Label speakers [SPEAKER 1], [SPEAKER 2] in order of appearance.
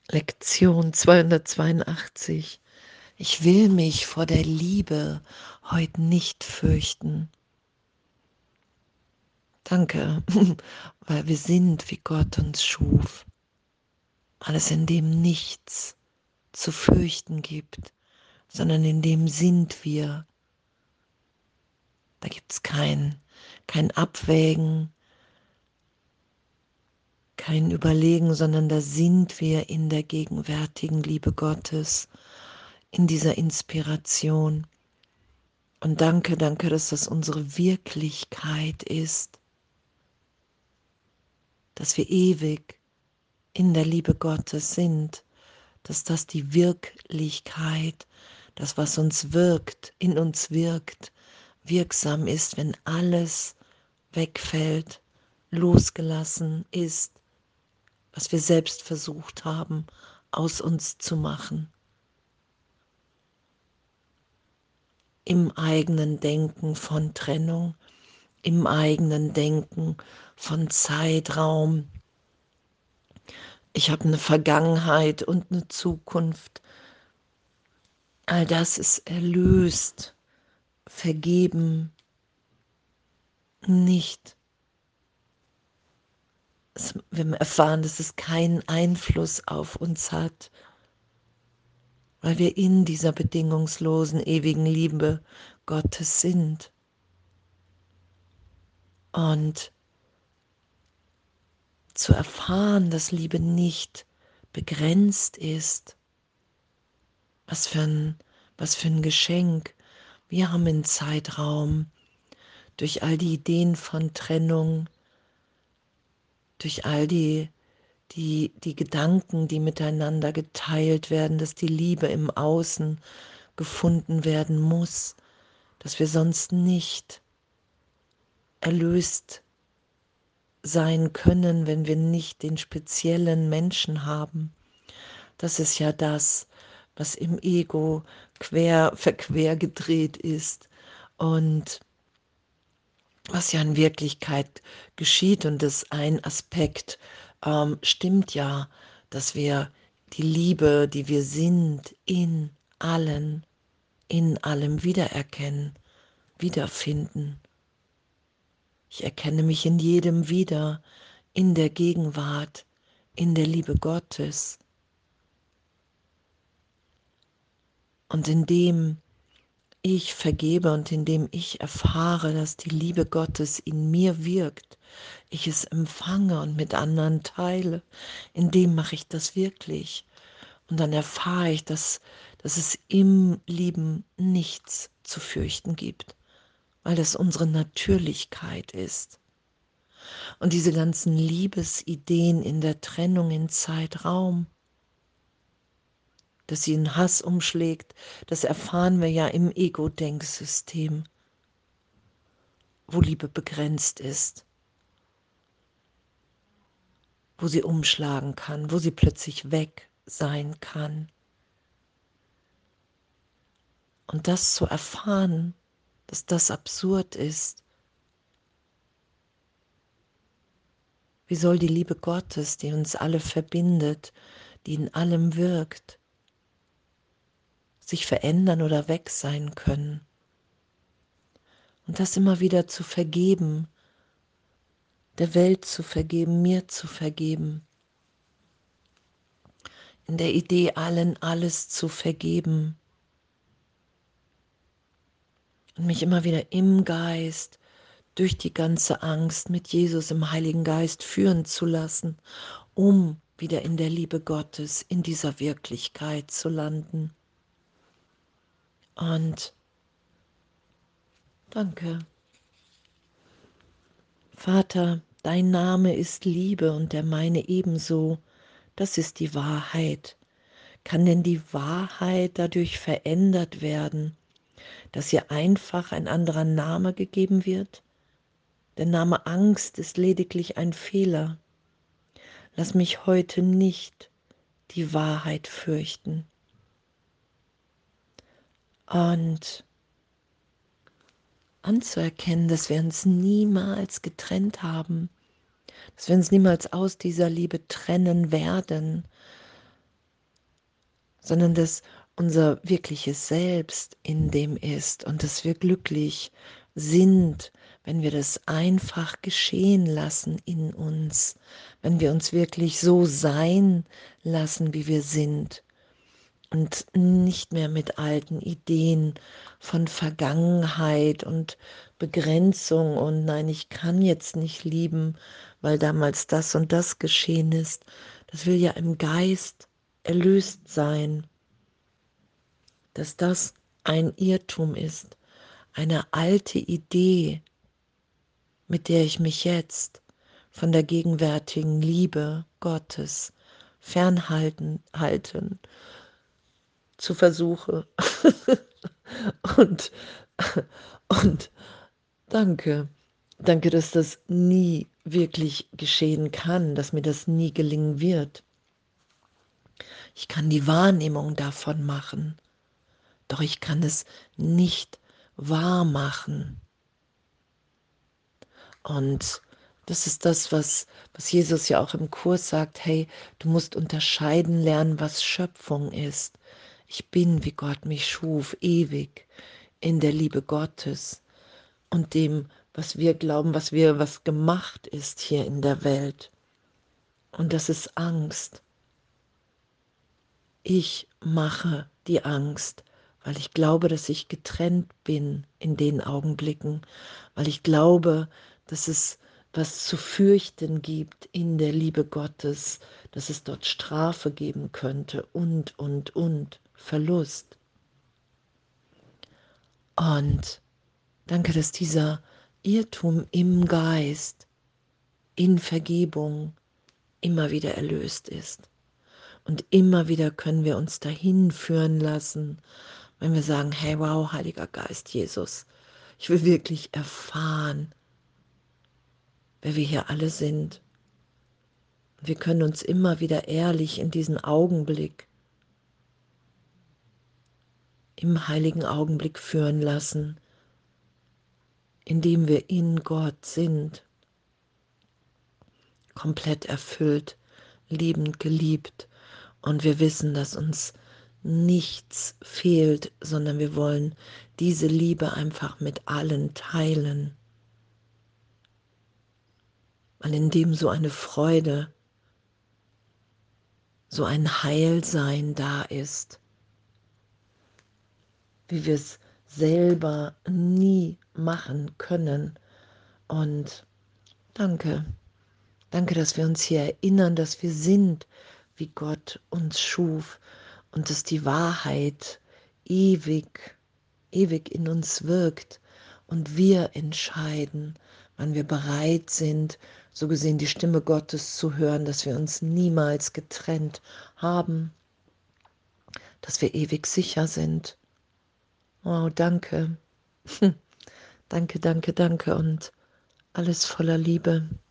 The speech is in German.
[SPEAKER 1] Lektion 282. Ich will mich vor der Liebe heute nicht fürchten. Danke, weil wir sind, wie Gott uns schuf. Alles, in dem nichts zu fürchten gibt, sondern in dem sind wir. Da gibt es kein Abwägen, kein Überlegen, sondern da sind wir in der gegenwärtigen Liebe Gottes, in dieser Inspiration. Und danke, dass das unsere Wirklichkeit ist, dass wir ewig in der Liebe Gottes sind, dass das die Wirklichkeit, das, was uns wirkt, in uns wirkt, wirksam ist, wenn alles wegfällt, losgelassen ist, was wir selbst versucht haben, aus uns zu machen. Im eigenen Denken von Trennung, im eigenen Denken von Zeitraum. Ich habe eine Vergangenheit und eine Zukunft. All das ist erlöst, vergeben, nicht. Wir erfahren, dass es keinen Einfluss auf uns hat, weil wir in dieser bedingungslosen, ewigen Liebe Gottes sind. Und zu erfahren, dass Liebe nicht begrenzt ist, was für ein Geschenk. Wir haben einen Zeitraum durch all die Ideen von Trennung, durch all die Gedanken, die miteinander geteilt werden, dass die Liebe im Außen gefunden werden muss, dass wir sonst nicht erlöst sein können, wenn wir nicht den speziellen Menschen haben. Das ist ja das, was im Ego verquer gedreht ist und was ja in Wirklichkeit geschieht. Und das ein Aspekt stimmt ja, dass wir die Liebe, die wir sind, in allem wiedererkennen, wiederfinden. Ich erkenne mich in jedem wieder, in der Gegenwart, in der Liebe Gottes. Und indem ich vergebe und indem ich erfahre, dass die Liebe Gottes in mir wirkt, ich es empfange und mit anderen teile, indem mache ich das wirklich. Und dann erfahre ich, dass es im Lieben nichts zu fürchten gibt, weil das unsere Natürlichkeit ist. Und diese ganzen Liebesideen in der Trennung in Zeitraum, dass sie in Hass umschlägt, das erfahren wir ja im Ego-Denksystem, wo Liebe begrenzt ist, wo sie umschlagen kann, wo sie plötzlich weg sein kann. Und das zu erfahren, dass das absurd ist. Wie soll die Liebe Gottes, die uns alle verbindet, die in allem wirkt, sich verändern oder weg sein können? Und das immer wieder zu vergeben, der Welt zu vergeben, mir zu vergeben, in der Idee allen alles zu vergeben und mich immer wieder im Geist durch die ganze Angst mit Jesus im Heiligen Geist führen zu lassen, um wieder in der Liebe Gottes, in dieser Wirklichkeit zu landen. Und danke. Vater, dein Name ist Liebe und der meine ebenso. Das ist die Wahrheit. Kann denn die Wahrheit dadurch verändert werden, dass ihr einfach ein anderer Name gegeben wird? Der Name Angst ist lediglich ein Fehler. Lass mich heute nicht die Wahrheit fürchten. Und anzuerkennen, dass wir uns niemals getrennt haben, dass wir uns niemals aus dieser Liebe trennen werden, sondern dass unser wirkliches Selbst in dem ist und dass wir glücklich sind, wenn wir das einfach geschehen lassen in uns, wenn wir uns wirklich so sein lassen, wie wir sind und nicht mehr mit alten Ideen von Vergangenheit und Begrenzung und nein, ich kann jetzt nicht lieben, weil damals das und das geschehen ist. Das will ja im Geist erlöst sein, dass das ein Irrtum ist, eine alte Idee, mit der ich mich jetzt von der gegenwärtigen Liebe Gottes halten zu versuche. Und, und danke, danke, dass das nie wirklich geschehen kann, dass mir das nie gelingen wird. Ich kann die Wahrnehmung davon machen, doch ich kann es nicht wahr machen. Und das ist das, was Jesus ja auch im Kurs sagt, hey, du musst unterscheiden lernen, was Schöpfung ist. Ich bin, wie Gott mich schuf, ewig in der Liebe Gottes und dem, was wir glauben, was gemacht ist hier in der Welt. Und das ist Angst. Ich mache die Angst, weil ich glaube, dass ich getrennt bin in den Augenblicken, weil ich glaube, dass es was zu fürchten gibt in der Liebe Gottes, dass es dort Strafe geben könnte und Verlust. Und danke, dass dieser Irrtum im Geist, in Vergebung immer wieder erlöst ist. Und immer wieder können wir uns dahin führen lassen, wenn wir sagen, hey, wow, Heiliger Geist, Jesus, ich will wirklich erfahren, wer wir hier alle sind. Wir können uns immer wieder ehrlich in diesen Augenblick, im heiligen Augenblick führen lassen, in dem wir in Gott sind, komplett erfüllt, liebend geliebt. Und wir wissen, dass uns nichts fehlt, sondern wir wollen diese Liebe einfach mit allen teilen. Weil in dem so eine Freude, so ein Heilsein da ist, wie wir es selber nie machen können. Und danke, danke, dass wir uns hier erinnern, dass wir sind, wie Gott uns schuf und dass die Wahrheit ewig, ewig in uns wirkt und wir entscheiden, wann wir bereit sind, so gesehen die Stimme Gottes zu hören, dass wir uns niemals getrennt haben, dass wir ewig sicher sind. Oh, danke. Danke, danke, danke und alles voller Liebe.